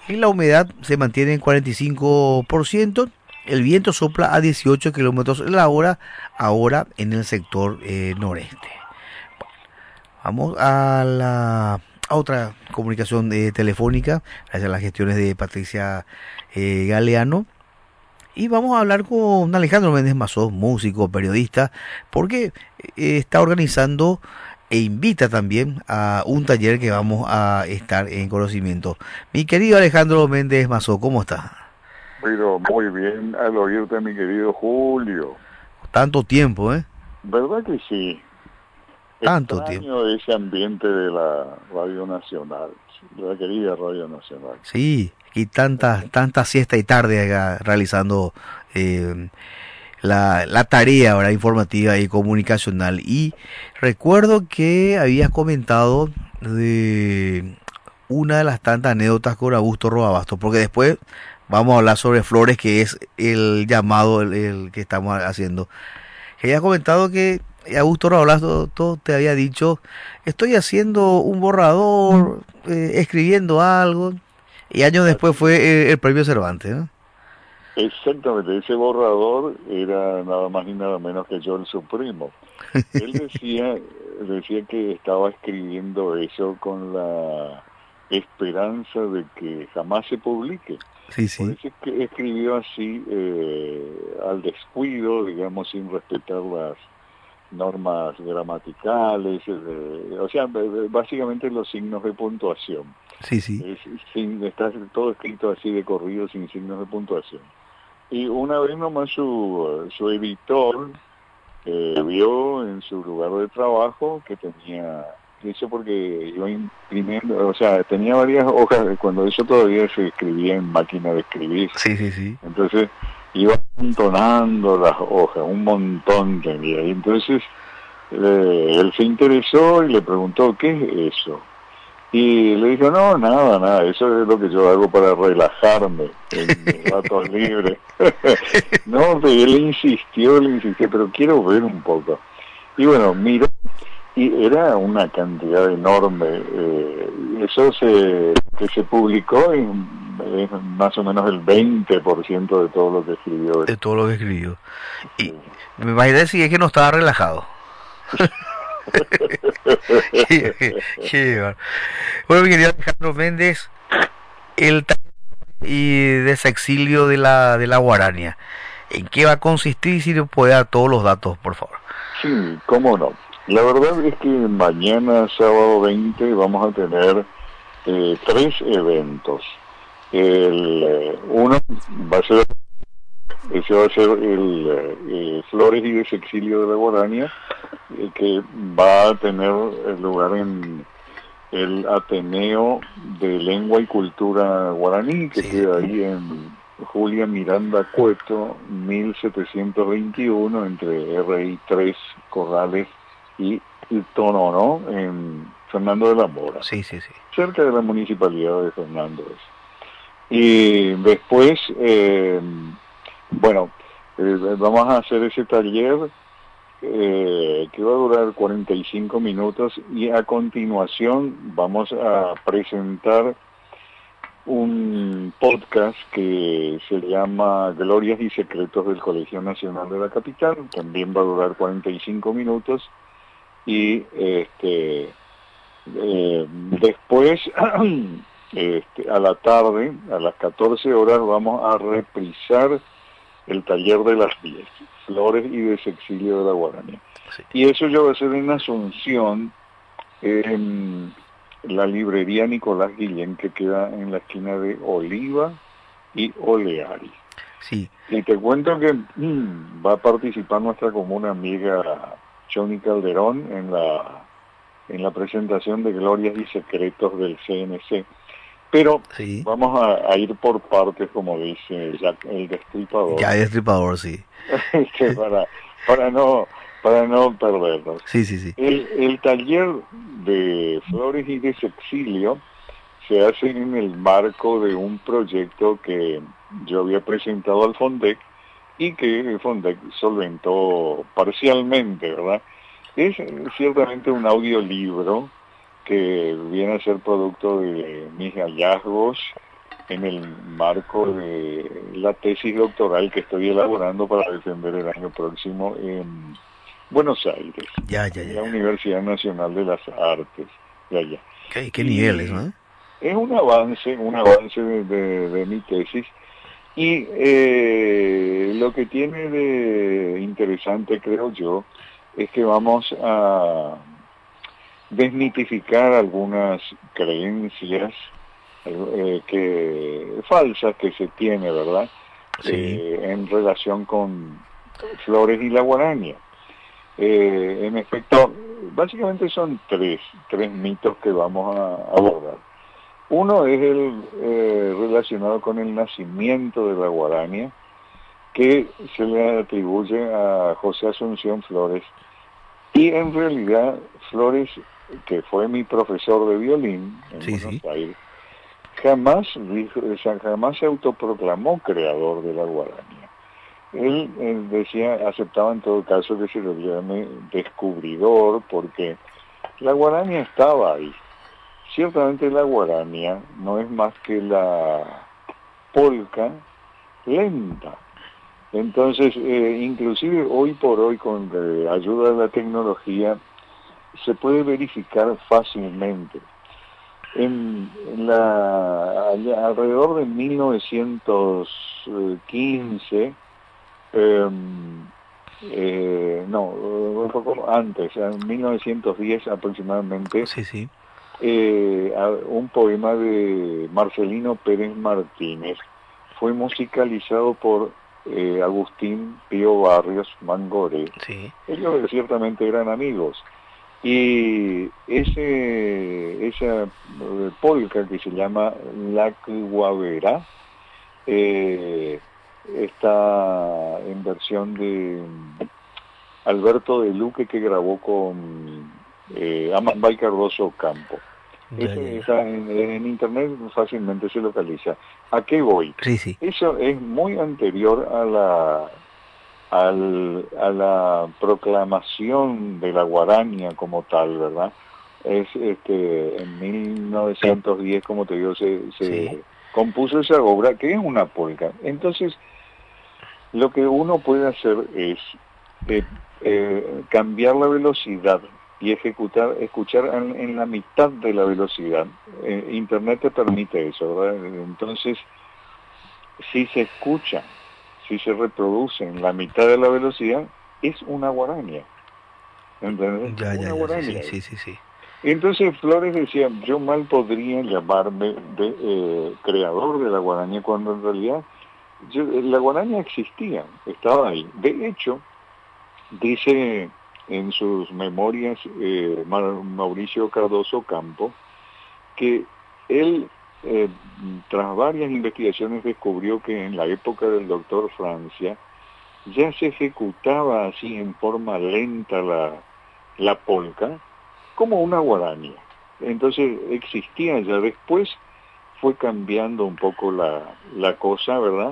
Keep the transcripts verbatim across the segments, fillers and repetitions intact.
y la humedad se mantiene en cuarenta y cinco por ciento. El viento sopla a dieciocho kilómetros la hora, ahora en el sector eh, noreste. Vamos a la a otra comunicación eh, telefónica, gracias a las gestiones de Patricia eh, Galeano. Y vamos a hablar con Alejandro Méndez Mazó, músico, periodista, porque eh, está organizando e invita también a un taller que vamos a estar en conocimiento. Mi querido Alejandro Méndez Mazó, ¿cómo está? Pero muy bien al oírte, mi querido Julio. Tanto tiempo, ¿eh? ¿Verdad que sí? Tanto tiempo. Extraño ese ambiente de la Radio Nacional, de la querida Radio Nacional. Sí, y tanta, tanta siesta y tarde acá realizando eh, la, la tarea ahora informativa y comunicacional. Y recuerdo que habías comentado de una de las tantas anécdotas con Augusto Roabasto, porque después vamos a hablar sobre Flores, que es el llamado el, el que estamos haciendo. Que habías comentado que Augusto Roabasto te había dicho, estoy haciendo un borrador, eh, escribiendo algo, y años después fue el, el premio Cervantes, ¿no? Exactamente, ese borrador era nada más y nada menos que yo, su primo. Él decía, decía que estaba escribiendo eso con la esperanza de que jamás se publique. Sí, sí. Por eso es que escribió así, eh, al descuido, digamos, sin respetar las normas gramaticales, eh, o sea, básicamente los signos de puntuación. Sí, sí. Es, sin, está todo escrito así de corrido, sin signos de puntuación. Y una vez nomás su, su editor eh, vio en su lugar de trabajo que tenía, eso porque iba imprimiendo, o sea, tenía varias hojas, cuando eso todavía se escribía en máquina de escribir. Sí, sí, sí. Entonces iba amontonando las hojas, un montón tenía. Y entonces eh, él se interesó y le preguntó, ¿qué es eso? Y le dijo, no, nada, nada, eso es lo que yo hago para relajarme en mis ratos libres. No, pero él insistió, le insistió, pero quiero ver un poco. Y bueno, miró, y era una cantidad enorme. Eh, eso se que se publicó en, en más o menos el veinte por ciento de todo lo que escribió. De todo lo que escribió. Y me imaginé si es que no estaba relajado. qué, qué bueno, mi querido Alejandro Méndez, el taller y desexilio de la de la Guarania, ¿en qué va a consistir? Si le puede dar todos los datos, por favor. Sí, cómo no. La verdad es que mañana, sábado veinte, vamos a tener eh, tres eventos. El eh, uno va a ser ese va a ser el eh, Flores y Desexilio de la Guarania, eh, que va a tener lugar en el Ateneo de Lengua y Cultura Guaraní, que sí, queda ahí en Julia Miranda Cueto, mil setecientos veintiuno, entre R I tres Corrales y Tonono, en Fernando de la Mora. Sí, sí, sí. Cerca de la municipalidad de Fernando. Y después, eh, bueno, eh, vamos a hacer ese taller eh, que va a durar cuarenta y cinco minutos, y a continuación vamos a presentar un podcast que se llama Glorias y Secretos del Colegio Nacional de la Capital. También va a durar cuarenta y cinco minutos, y este eh, después este, a la tarde, a las catorce horas, vamos a reprisar el taller de las diez, Flores y Desexilio de la Guarania. Sí. Y eso ya va a ser en Asunción, en la librería Nicolás Guillén, que queda en la esquina de Oliva y Oleari. Sí. Y te cuento que mmm, va a participar nuestra común amiga Johnny Calderón en la en la presentación de Glorias y Secretos del C N C. Pero sí, vamos a, a ir por partes, como dice Jack, el Destripador. Ya, el Destripador, sí. para, para no para no perdernos. Sí, sí, sí. El, el taller de Flores y Desexilio se hace en el marco de un proyecto que yo había presentado al FONDEC y que el FONDEC solventó parcialmente, ¿verdad? Es ciertamente un audiolibro que viene a ser producto de mis hallazgos en el marco de la tesis doctoral que estoy elaborando para defender el año próximo en Buenos Aires, Ya, ya, en ya, la ya. Universidad Nacional de las Artes de allá. ¿Qué, qué nivel eso, Y eh? es un avance, un avance de, de, de mi tesis. Y eh, lo que tiene de interesante, creo yo, es que vamos a desmitificar algunas creencias eh, que falsas que se tiene, ¿verdad? Sí, Eh, en relación con Flores y la guaraña. Eh, en efecto, básicamente son tres, tres mitos que vamos a abordar. Uno es el eh, relacionado con el nacimiento de la guaraña, que se le atribuye a José Asunción Flores, y en realidad Flores, que fue mi profesor de violín en sí, Buenos sí. Aires, jamás dijo, o sea, jamás se autoproclamó creador de la guaraña. Él, él decía, aceptaba en todo caso que se lo llame descubridor, porque la guaraña estaba ahí. Ciertamente la guaraña no es más que la polca lenta. Entonces, eh, inclusive hoy por hoy, con eh, ayuda de la tecnología, se puede verificar fácilmente. En, en la, allá, alrededor de mil novecientos quince, eh, eh, no, un poco antes, en mil novecientos diez aproximadamente, Sí, sí. eh, un poema de Marcelino Pérez Martínez fue musicalizado por eh, Agustín Pío Barrios Mangoré. Sí. Ellos ciertamente eran amigos. Y ese, esa eh, polca que se llama La Guavera eh, está en versión de Alberto de Luque, que grabó con eh, Amambay Cardoso Campo. Ya, ya, Ese, ya. esa, en, en internet fácilmente se localiza. ¿A qué voy? Sí, sí. Eso es muy anterior a la, al, a la proclamación de la guaraña como tal, ¿verdad? Es este en mil novecientos diez, como te digo, se, Sí. se compuso esa obra, que es una polca. Entonces, lo que uno puede hacer es eh, eh, cambiar la velocidad y ejecutar, escuchar en, en la mitad de la velocidad. Eh, Internet te permite eso, ¿verdad? Entonces, si se escucha, si se reproduce en la mitad de la velocidad, es una guaraña. ¿Entendés? Ya, ya, Una ya. Sí, guaraña sí, es. sí, sí, sí. Entonces Flores decía, yo mal podría llamarme de, eh, creador de la guaraña, cuando en realidad yo, la guaraña existía, estaba ahí. De hecho, dice en sus memorias eh, Mauricio Cardoso Campo, que él, eh, tras varias investigaciones, descubrió que en la época del doctor Francia ya se ejecutaba así en forma lenta la, la polca, como una guaraña. Entonces existía ya, después fue cambiando un poco la, la cosa, ¿verdad?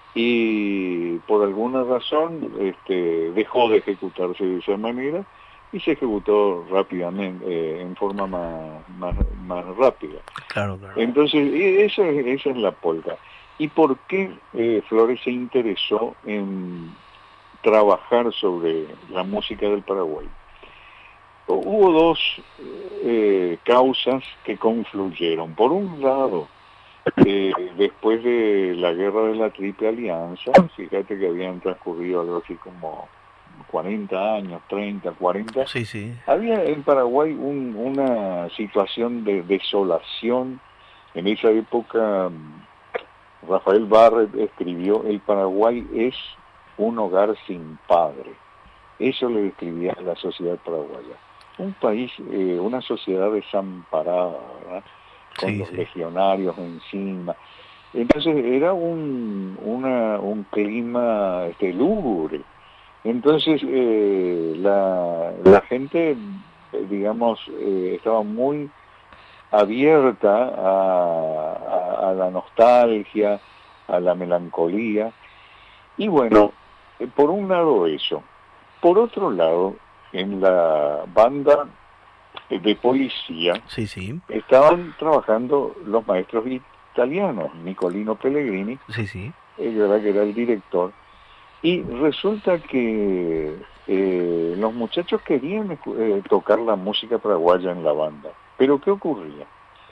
Y por alguna razón este, dejó de ejecutarse de esa manera y se ejecutó rápidamente, eh, en forma más, más, más rápida. Claro, claro. Entonces, esa, esa es la polka. ¿Y por qué eh, Flores se interesó en trabajar sobre la música del Paraguay? Hubo dos eh, causas que confluyeron. Por un lado, eh, después de la guerra de la Triple Alianza, fíjate que habían transcurrido algo así como cuarenta años, treinta, cuarenta, Sí, sí. había en Paraguay un, una situación de desolación. En esa época, Rafael Barret escribió, el Paraguay es un hogar sin padre. Eso le describía a la sociedad paraguaya. Un país, eh, una sociedad desamparada, ¿verdad? Con Sí, los sí. legionarios encima. Entonces era un, una, un clima este, lúgubre. Entonces eh, la, la gente, eh, digamos, eh, estaba muy abierta a, a, a la nostalgia, a la melancolía. Y bueno, eh, por un lado eso. Por otro lado, en la banda de policía Sí, sí. estaban trabajando los maestros italianos, Nicolino Pellegrini, Sí, sí. eh, ¿verdad? Que era el director, y resulta que eh, los muchachos querían eh, tocar la música paraguaya en la banda, pero ¿qué ocurría?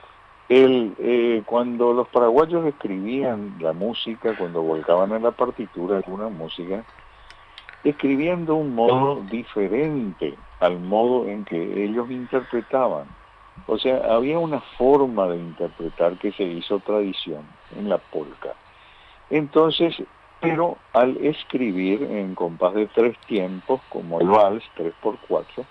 El, eh, cuando los paraguayos escribían la música, cuando volcaban en la partitura alguna música, escribían de un modo diferente al modo en que ellos interpretaban. O sea, había una forma de interpretar que se hizo tradición en la polka. Entonces, pero al escribir en compás de tres tiempos, como el vals, tres por cuatro,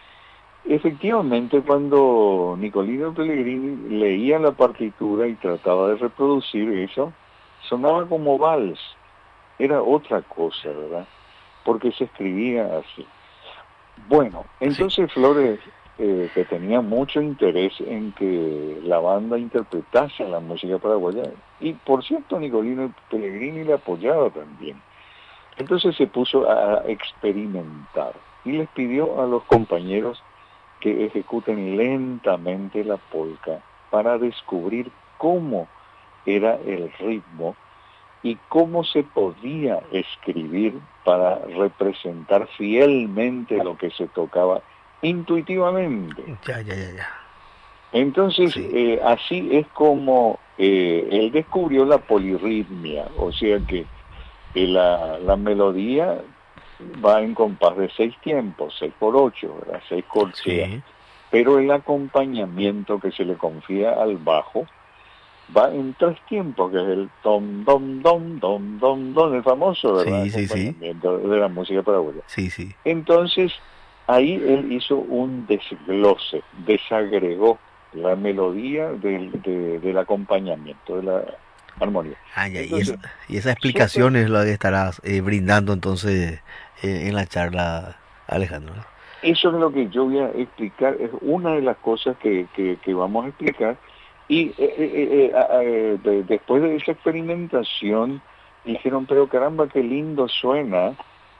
efectivamente cuando Nicolino Pellegrini leía la partitura y trataba de reproducir eso, sonaba como vals, era otra cosa, ¿verdad? Porque se escribía así. Bueno, entonces sí. Flores, eh, que tenía mucho interés en que la banda interpretase la música paraguaya, y por cierto Nicolino Pellegrini le apoyaba también. Entonces se puso a experimentar y les pidió a los compañeros que ejecuten lentamente la polka para descubrir cómo era el ritmo y cómo se podía escribir para representar fielmente lo que se tocaba intuitivamente. Ya, ya, ya, ya. Entonces, Sí. eh, así es como eh, él descubrió la polirritmia, o sea que eh, la, la melodía va en compás de seis tiempos, seis por ocho, ¿verdad? Seis corcheas. Sí. Pero el acompañamiento que se le confía al bajo va en tres tiempos, que es el tom, dom, dom, dom, dom, dom, el famoso, ¿verdad? Sí, sí, sí. Acompañamiento de la música paraguaya. Sí, sí. Entonces, ahí él hizo un desglose, desagregó la melodía del, de, del acompañamiento, de la armonía. Ah, ya, Entonces, y, esa, y esa explicación es la que estarás eh, brindando entonces eh, en la charla, Alejandro. eso es lo que yo voy a explicar, es una de las cosas que, que, que vamos a explicar. Y eh, eh, eh, eh, de, después de esa experimentación, dijeron, pero caramba, qué lindo suena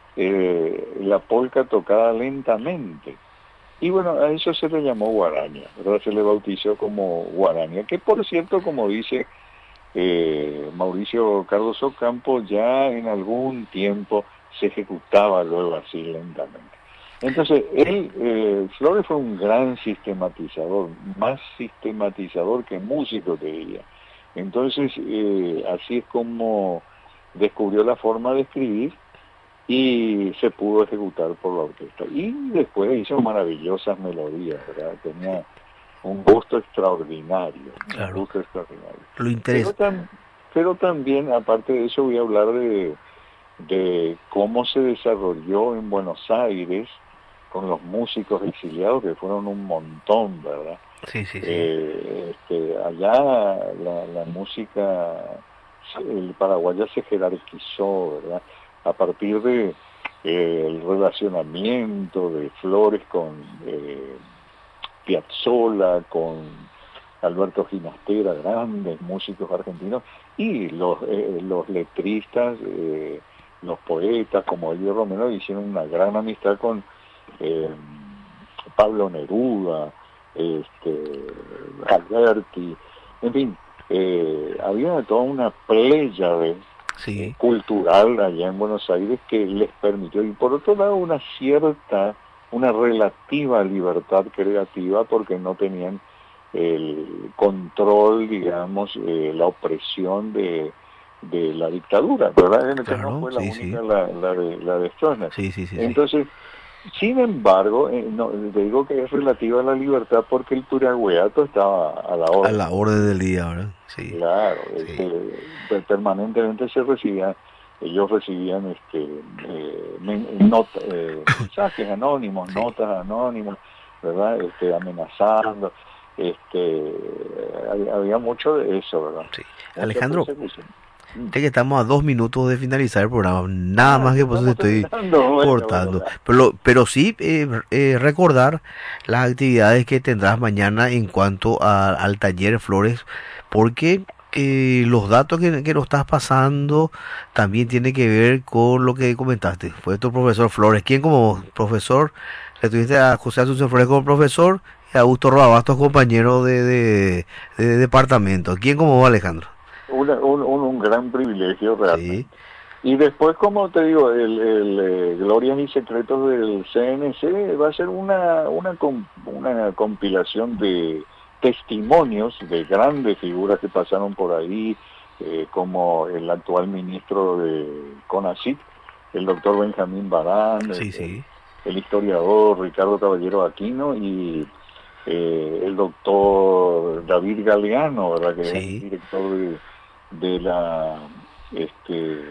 eh, la polka tocada lentamente. Y bueno, a eso se le llamó guaraña, ¿verdad? Se le bautizó como guaraña, que por cierto, como dice eh, Mauricio Cardoso Campo, ya en algún tiempo se ejecutaba luego así lentamente. Entonces, él, eh, Flores fue un gran sistematizador, más sistematizador que músico, te diría. Entonces, eh, así es como descubrió la forma de escribir y se pudo ejecutar por la orquesta. Y después hizo maravillosas melodías, ¿verdad? Tenía un gusto extraordinario, Claro. un gusto extraordinario. Lo interesa. Pero, tam pero también, aparte de eso, voy a hablar de, de cómo se desarrolló en Buenos Aires con los músicos exiliados, que fueron un montón, ¿verdad? Sí, sí, sí. Eh, este, allá la, la música el paraguaya se jerarquizó, ¿verdad? A partir de eh, el relacionamiento de Flores con eh, Piazzolla, con Alberto Ginastera, grandes músicos argentinos, y los, eh, los letristas, eh, los poetas como Elio Romero hicieron una gran amistad con eh, Pablo Neruda, este, Alberti, en fin, eh, había toda una pléyade Sí. eh, cultural allá en Buenos Aires que les permitió, y por otro lado una cierta, una relativa libertad creativa porque no tenían el control, digamos, eh, la opresión de, de la dictadura, ¿verdad? Que Claro, no fue la sí, única sí. la, la de la de Stroessner. Sí, sí, sí, sí. Entonces, sin embargo, eh, no, te digo que es relativa a la libertad porque el turiagüeato estaba a la A orden. la orden del día, ¿verdad? Sí. Claro, Sí. este, permanentemente se recibían, ellos recibían este eh, men, nota, eh, mensajes anónimos, Sí. notas anónimas, ¿verdad? Este, amenazando, este, había, había mucho de eso, ¿verdad? Sí. Mucha Alejandro, persecución. de que estamos a dos minutos de finalizar el programa, nada Ah, más que por eso te estamos estoy terminando. Bueno, cortando. bueno, Pero, pero sí eh, eh, recordar las actividades que tendrás mañana en cuanto a, al taller Flores, porque eh, los datos que, que nos estás pasando también tiene que ver con lo que comentaste. Fue tu profesor Flores, quien como profesor, le tuviste a José Asunción Flores como profesor y Augusto Roabastos, compañero de, de, de departamento. ¿Quién como vos, Alejandro? Una, un, un, un gran privilegio realmente. Sí. Y después, como te digo, el, el eh, Glorias y Secretos del C N C va a ser una, una, com- una compilación de testimonios de grandes figuras que pasaron por ahí, eh, como el actual ministro de CONACYT, el doctor Benjamín Barán, Sí, el, sí. el historiador Ricardo Caballero Aquino y eh, el doctor David Galeano, ¿verdad? Que es el Sí. director de, de la... este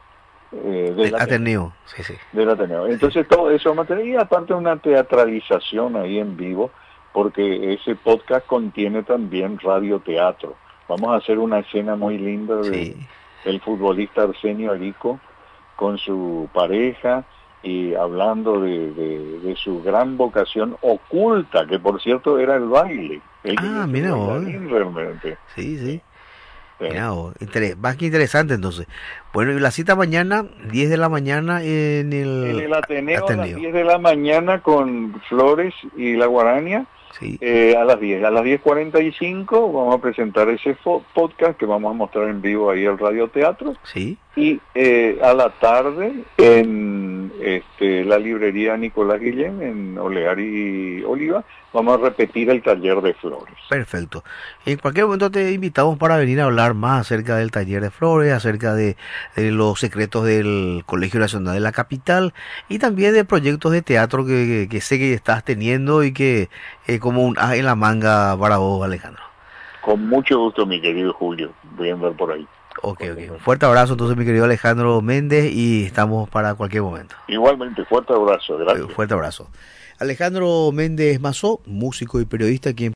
eh, del Del Ateneo, Ateneo. Sí, sí. del Ateneo. Sí. Entonces todo eso material y aparte una teatralización ahí en vivo, porque ese podcast contiene también radioteatro. Vamos a hacer una escena muy linda de Sí. el futbolista Arsenio Arico con su pareja y hablando de, de, de su gran vocación oculta, que por cierto era el baile. Él quería Ah, ser mira vos. bailarín realmente. Sí, Sí, sí. sí. Mira vos. Inter- más que interesante entonces. Bueno, y la cita mañana, diez de la mañana en En el el Ateneo a las Ateneo. diez de la mañana con Flores y La Guaraña, Sí. eh, a las diez. A las diez cuarenta y cinco vamos a presentar ese fo- podcast que vamos a mostrar en vivo ahí al radioteatro. Sí. Y eh, a la tarde en este, la librería Nicolás Guillén, en Olear y Oliva, vamos a repetir el taller de Flores. Perfecto. En cualquier momento te invitamos para venir a hablar más acerca del taller de Flores, acerca de, de los secretos del Colegio Nacional de la Capital y también de proyectos de teatro que, que, que sé que estás teniendo y que eh, como un as en la manga para vos, Alejandro. Con mucho gusto, mi querido Julio. Voy a andar por ahí. Ok, ok. Un fuerte abrazo entonces, mi querido Alejandro Méndez, y estamos para cualquier momento. Igualmente, fuerte abrazo. Gracias. Fuerte abrazo. Alejandro Méndez Mazó, músico y periodista, quien